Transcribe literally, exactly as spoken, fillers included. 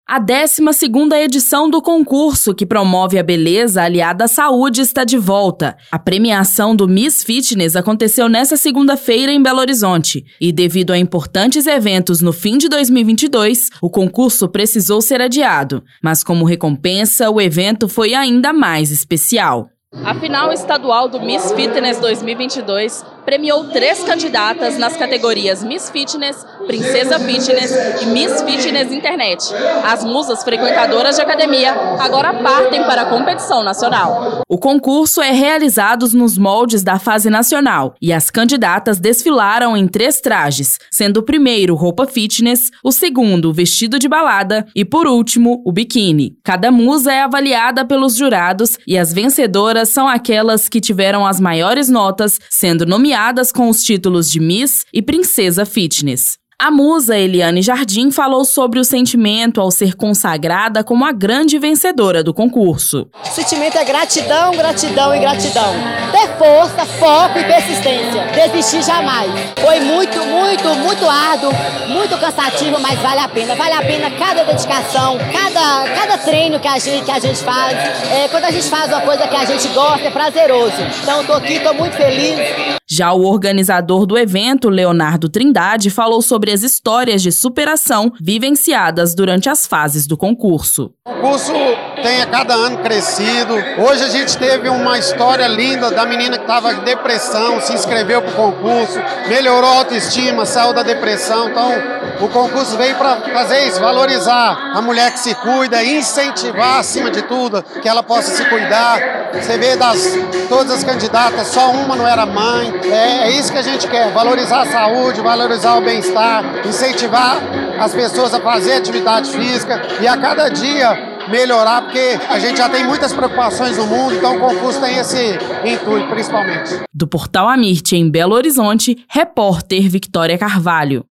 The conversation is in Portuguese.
A décima segunda edição do concurso, que promove a beleza aliada à saúde, está de volta. A premiação do Miss Fitness aconteceu nesta segunda-feira em Belo Horizonte. E devido a importantes eventos no fim de dois mil e vinte e dois, o concurso precisou ser adiado. Mas como recompensa, o evento foi ainda mais especial. A final estadual do Miss Fitness dois mil e vinte e dois premiou três candidatas nas categorias Miss Fitness, Princesa Fitness e Miss Fitness Internet. As musas frequentadoras de academia agora partem para a competição nacional. O concurso é realizado nos moldes da fase nacional e as candidatas desfilaram em três trajes, sendo o primeiro roupa fitness, o segundo vestido de balada e, por último, o biquíni. Cada musa é avaliada pelos jurados e as vencedoras são aquelas que tiveram as maiores notas, sendo nomeadas com os títulos de Miss e Princesa Fitness. A musa Eliane Jardim falou sobre o sentimento ao ser consagrada como a grande vencedora do concurso. O sentimento é gratidão, gratidão e gratidão. Ter força, foco e persistência. Desistir jamais. Foi muito, muito, muito árduo, muito cansativo, mas vale a pena. Vale a pena cada dedicação, cada, cada treino que a gente, que a gente faz. É, quando a gente faz uma coisa que a gente gosta, é prazeroso. Então, estou aqui, estou muito feliz. Já o organizador do evento, Leonardo Trindade, falou sobre as histórias de superação vivenciadas durante as fases do concurso. O concurso tem a cada ano crescido. Hoje a gente teve uma história linda da menina que estava em depressão, se inscreveu para o concurso, melhorou a autoestima, saiu da depressão. Então, o concurso veio para fazer isso, valorizar a mulher que se cuida, incentivar, acima de tudo, que ela possa se cuidar. Você vê das todas as candidatas, só uma não era mãe. É, é isso que a gente quer, valorizar a saúde, valorizar o bem-estar, incentivar as pessoas a fazer atividade física e a cada dia melhorar, porque a gente já tem muitas preocupações no mundo, então o concurso tem esse intuito, principalmente. Do Portal Amirte, em Belo Horizonte, repórter Victória Carvalho.